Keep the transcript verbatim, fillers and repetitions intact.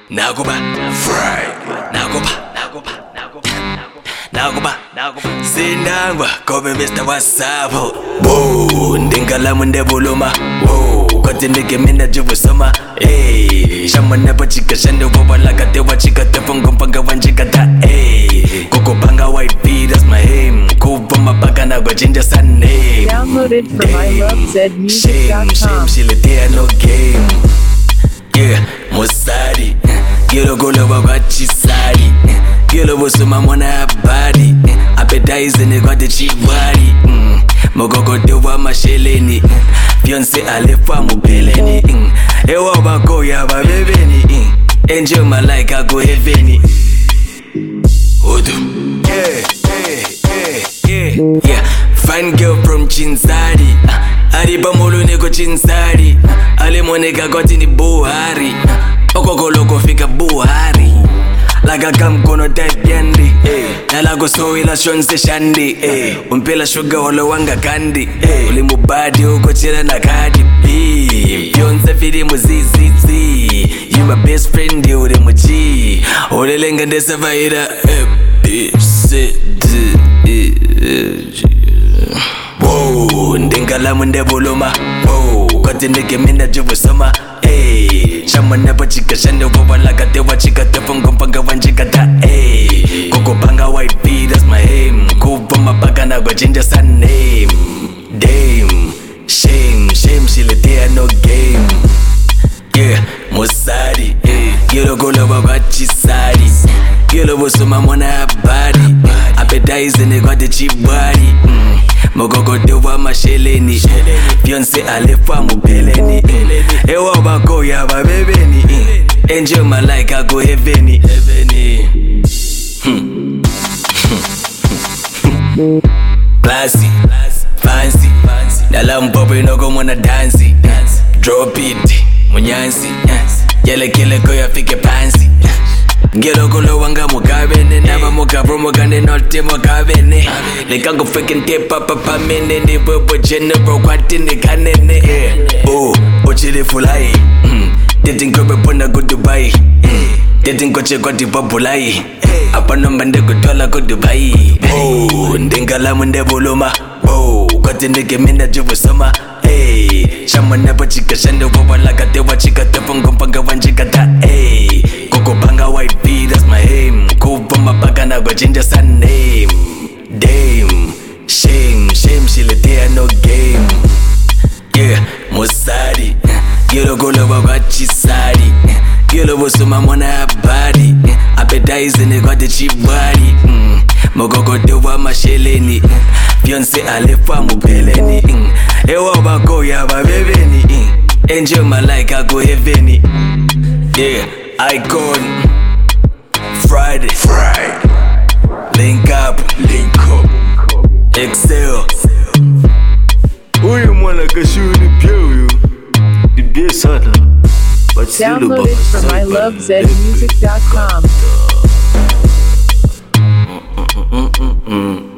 Nakuba Friday Nakuba Nakuba Nakuba Nakuba Nakuba Sinangwa kobe Mister WhatsApp. Whoa Ndingala munde buluma. Whoa Kote nige mina jubu soma. Hey Shamana pachika shande wawala kate wachika tefungo mpanga wanjika ta. Hey Koko banga white B, that's my aim. Kubama baka na go ginger sun name. Downloaded from I love Z music dot com. Shame, shame, shile there no game. Yeah, Mosari. Gelo golo wabachisari. Gelo busuma mwana habari. Appetize ne got the cheap body. Mogogo dewa masheleni. Beyonce alefa mubeleni. Ewa bako ya babebeni. Enjoy my life I go heaveni. Odu. Yeah, yeah, yeah, yeah, yeah. Fine girl from Chinsari. Ariba molo nego Chinsari. Ale moneka got in the Buhari. Okoko loko fika Buhari. Laga kam kono type yendi. Nalago so ila shonse shandi. Umpela sugar holo wanga kandi. Ulimu badi uko chila na kadi. Beyonce fidi muzizizi. You my best friend you uri muchi. Ole lenga ndesa vaira. B, C, D, E, G. Whoa, ndingala munde buluma. Whoa, kote nige mina jubu soma. Hey, shamana pachika shande wawala kate wachika tefungo mpanga wanjika ta. Hey, koko banga white B, that's my aim. Kubama baka na go ginger sun name. Dame, shame, shame, shile there no game. Yeah, Mosari. Gelo golo wabachisari. Gelo busuma mwana habari. Appetize ne got the cheap body. Mogogo dewa masheleni. Beyonce alefa mubeleni. Ewa bako ya babebeni. Enjoy my life I go heaveni. Classy, fancy. Dala mpopo inoko mwana dancy. Drop it, munyansi. Yele kile ko ya fike pansi. Gelo golo wanga mukabene. Naba mukabro mukane nolte mukabene. Lekango freaking tip up up a mene. Ni bobo general kwati ni kanene. Oh, ochile fulai. Dating kobe pona go Dubai. Dating koche kwa tipopulai. Apa nombande kutola go Dubai. Oh, ndingala munde buluma. Oh, kote nige mina jubu soma. Hey, shamana pachika shande wawala kate wachika tefungo mpanga wanjika ta. Hey, koko banga white B, that's my aim. Kubama baka na go ginger sun name. Dame, shame, shame, shile there no game. Yeah, Mosari. Gelo golo wabachisari. Gelo busuma mwana habari. Appetize ne got the cheap body. Mogogo dewa masheleni. Beyonce alefa mubeleni. Ewa bako ya babebeni. Enjoy my life I go heaveni. Yeah, Icon Friday Friday Link up Link up Excel. Uyu mwana kashuni pia uyu. Dibie sana. Downloaded from I love Z music dot com.